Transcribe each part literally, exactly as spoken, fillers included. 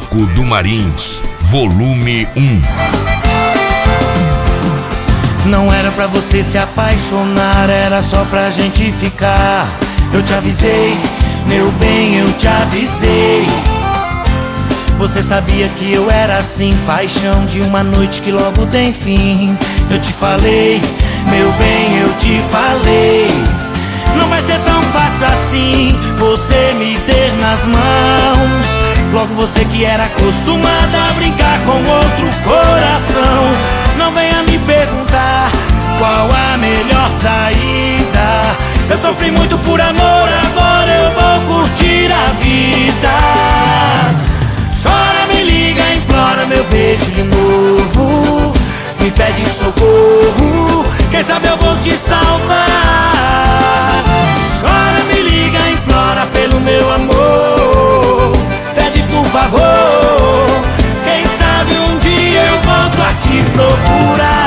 Boteco do Marins, volume um. Não era pra você se apaixonar, era só pra gente ficar. Eu te avisei, meu bem, eu te avisei. Você sabia que eu era assim, paixão de uma noite que logo tem fim. Eu te falei, meu bem, eu te falei. Não vai ser tão fácil assim você me ter nas mãos. Logo você que era acostumada a brincar com outro coração. Não venha me perguntar qual a melhor saída. Eu sofri muito por amor, agora eu vou curtir a vida. Chora, me liga, implora meu beijo de novo. Me pede socorro, quem sabe eu vou te salvar. Chora, me liga, implora pelo meu amor. Pede por favor, quem sabe um dia eu volto a te procurar.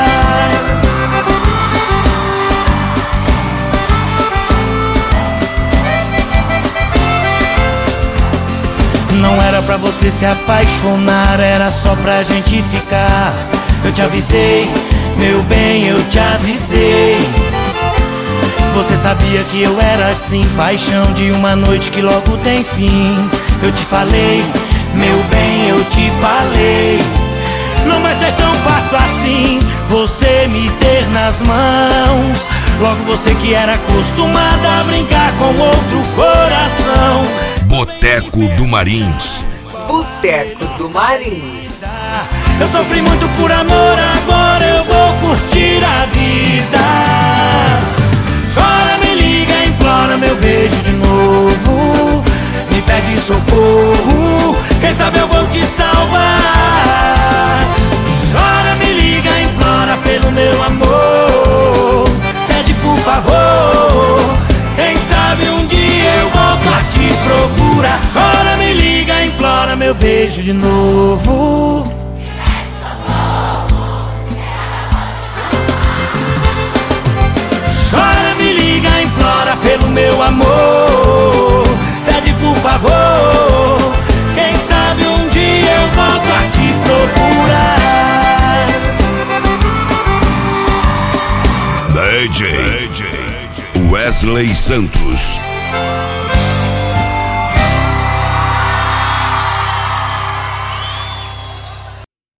Não era pra você se apaixonar, era só pra gente ficar. Eu te avisei, meu bem, eu te avisei. Você sabia que eu era assim, paixão de uma noite que logo tem fim. Eu te falei, meu bem, eu te falei. Não vai ser tão fácil assim você me ter nas mãos. Logo você que era acostumada a brincar com outro coração. Boteco do Marins. Boteco do Marins. Eu sofri muito por amor, agora eu vou curtir a vida. Chora, me liga, implora meu beijo de novo. Me pede socorro, quem sabe eu vou te salvar. Chora, me liga, implora pelo meu amor. Pede por favor, quem sabe um dia eu volto a te procurar. Chora, me liga, implora meu beijo de novo. Chora, me liga, implora pelo meu amor. Pede por favor, quem sabe um dia eu volto a te procurar. D J Wesley Santos.